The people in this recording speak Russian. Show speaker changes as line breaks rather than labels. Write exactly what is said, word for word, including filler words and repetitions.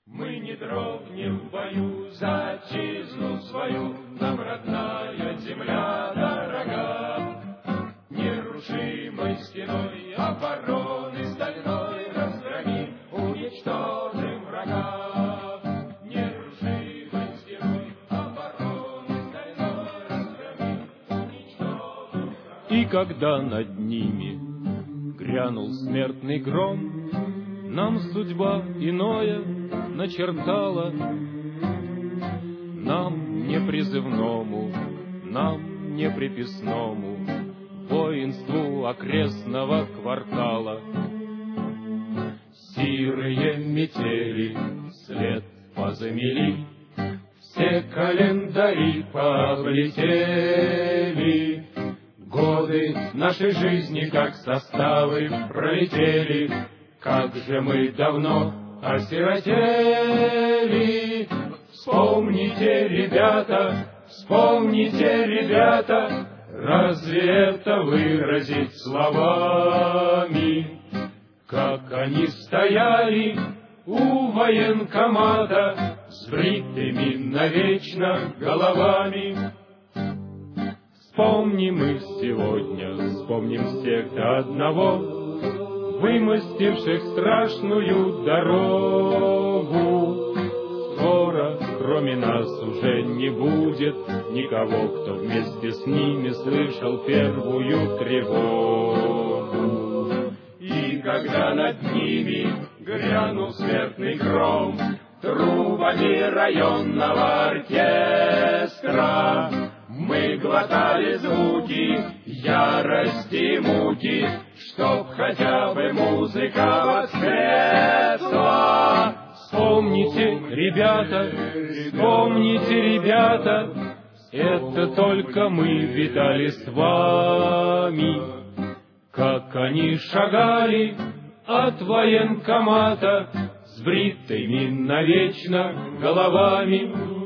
Мы не дрогнем в бою за отчизну свою, нам родная земля дорога. Нерушимой стеной обороны стальной разгроми, уничтожим врага. Нерушимой стеной обороны стальной разгроми, уничтожим врага.
И когда над ними грянул смертный гром, нам судьба иное начертала, нам непризывному, нам неприписному воинству окрестного квартала. Сирые метели след позамели, все календари пооблетели, годы нашей жизни, как составы, пролетели. Как же мы давно осиротели! Вспомните, ребята, вспомните, ребята, разве это выразить словами? Как они стояли у военкомата с бритыми навечно головами. Вспомним мы сегодня, вспомним всех до одного, вымостивших страшную дорогу. Скоро, кроме нас, уже не будет никого, кто вместе с ними слышал первую тревогу.
И когда над ними грянул смертный гром трубами районного оркестра, мы глотали звуки ярости и муки, чтоб хотя бы музыка воскресла.
Вспомните, ребята, вспомните, ребята, это только мы видали с вами, как они шагали от военкомата с бритыми навечно головами.